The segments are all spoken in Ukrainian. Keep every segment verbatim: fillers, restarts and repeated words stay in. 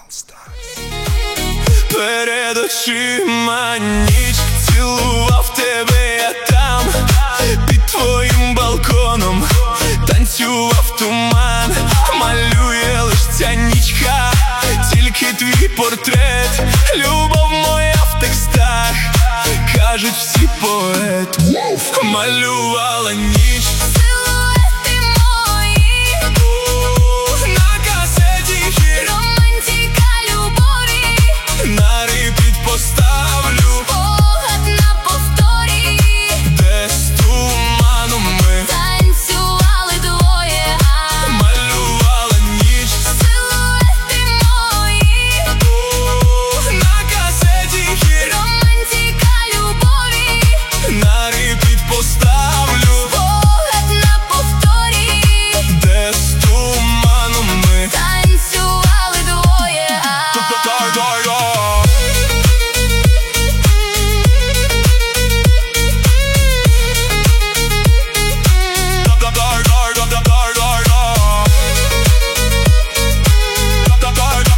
Перед очима ніч, цілував тебе я там, під твоїм балконом танцював туман. Малює лиш ця нічка, тільки твій портрет. Любов моя в текстах, кажуть всі поет. Малювала ніч, Силуети мої на касеті хіт, романтика любові, на репіт поставлю, погляд на повторі, де з туманом ми танцювали двоє. А малювала ніч, силуети мої на касеті хіт, романтика любові, на репіт поставлю, погляд на повторі, де з туманом ми танцювали двоє.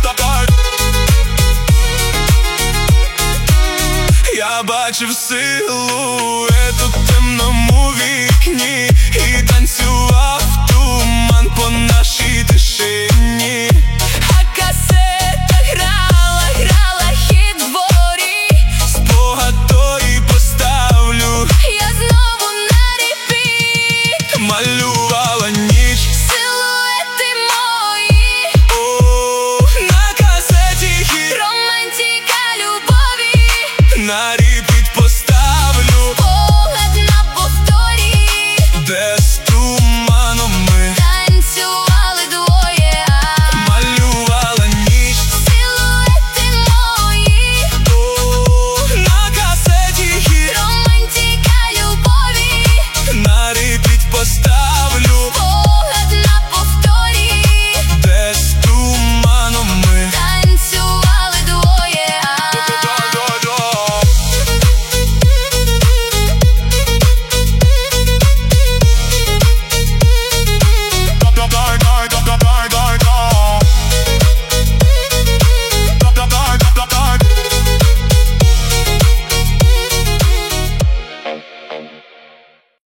Я бачив силу